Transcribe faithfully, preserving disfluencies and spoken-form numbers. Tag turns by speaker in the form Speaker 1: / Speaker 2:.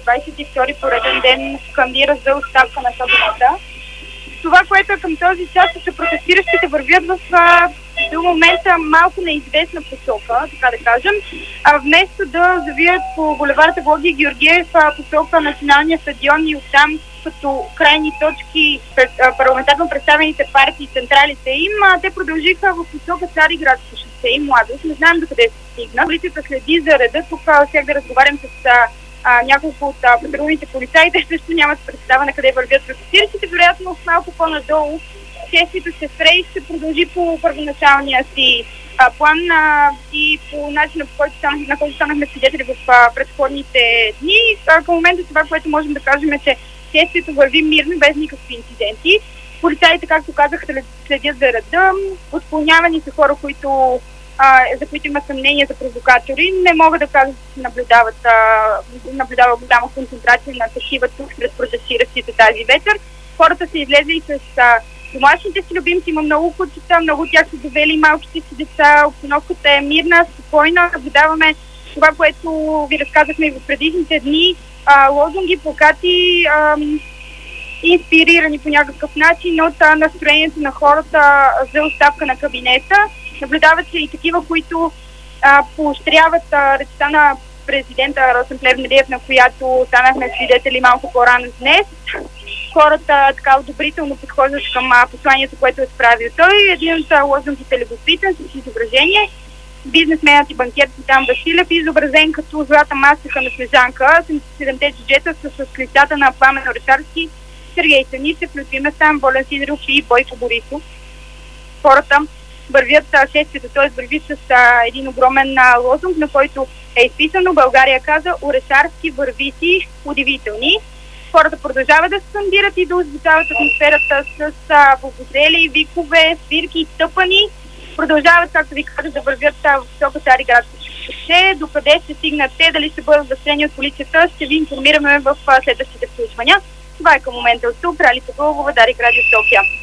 Speaker 1: двадесет и втори пореден ден скандира за оставка на кабинета. Това, което е към този час, е, че протестиращите вървят в а, до момента малко неизвестна посока, така да кажем. А вместо да завият по булеварда Георги Георгиев посока Националния стадион и оттам като крайни точки пред а, парламентарно представените партии и централите им, а, те продължиха в посока Цариградско шосе и Младост. Не знаем докъде се стигна. Полицията следи за реда. Тук сега да разговарям с а, а, няколко от а, патрулните полицаи. Те също нямат представа на къде вървят протестиращите. Вероятно малко по-надолу шествието се спре и ще продължи по първоначалния си а, план а, и по начина, по който станах, на който станахме свидетели в а, предходните дни. А, към момента това, което можем да кажем е, че шествието върви мирно, без никакви инциденти. Полицаите, както казах, следят за реда. Отклонявани са хора, които, а, за които има съмнение за провокатори. Не мога да кажа, че наблюдават, а, наблюдава голяма концентрация на такива тук сред протестиращите тази вечер. Хората са излезли с а, домашните си любимци, има много кучета, много от тях са довели малките си деца. Обстановката е мирна, спокойна. Наблюдаваме това, което ви разказахме и в предишните дни. А, лозунги, плакати, а, инспирирани по някакъв начин от а, настроението на хората за оставка на кабинета. Наблюдават се и такива, които а, поощряват а, речта на президента Росен Плевнелиев, на която станахме свидетели малко по-рано днес. Хората така одобрително подхождат към а, посланието, което е справил той. Един от а, лозунгите е любопитен с изображение. Бизнесменът и банкер Цветан Василев, изобразен като злата масиха на Снежанка. седемте джуджета са с лицата на Пламен Орешарски, Сергей Станишев, Лютви Местан, Волен Сидоров и Бойко Борисов. Хората вървят шествието, т.е. върви с а, един огромен а, лозунг, на който е изписано: България каза, Орешарски, върви си, удивителни. Хората продължават да скандират и да озвучават атмосферата с вuvuzели, викове, свирки и тъпани. Продължават, както ви казах, да вървят в посока Цариградско шосе. Докъде ще стигнат те, дали ще бъдат застрелени от полицията, ще ви информираме в следващите включвания. Това е към момента от тук. Ралица Гълбова, Дарик Радио София.